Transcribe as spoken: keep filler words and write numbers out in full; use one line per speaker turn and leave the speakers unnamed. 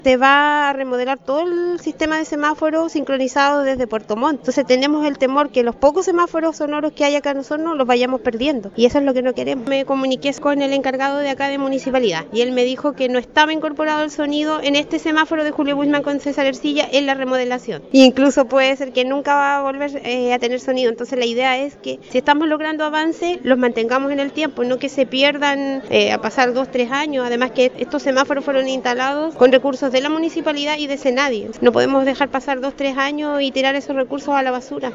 Se va a remodelar todo el sistema de semáforos sincronizados desde Puerto Montt. Entonces tenemos el temor que los pocos semáforos sonoros que hay acá en Osorno los vayamos perdiendo. Y eso es lo que no queremos. Me comuniqué con el encargado de acá de municipalidad y él me dijo que no estaba incorporado el sonido en este semáforo de Julio Bullman con César Ercilla en la remodelación. E incluso puede ser que nunca va a volver eh, a tener sonido. Entonces la idea es que si estamos logrando avances, los mantengamos en el tiempo, no que se pierdan eh, a pasar dos, tres años. Además que estos semáforos fueron instalados con recursos de la municipalidad y de Senadi. No podemos dejar pasar dos, tres años y tirar esos recursos a la basura.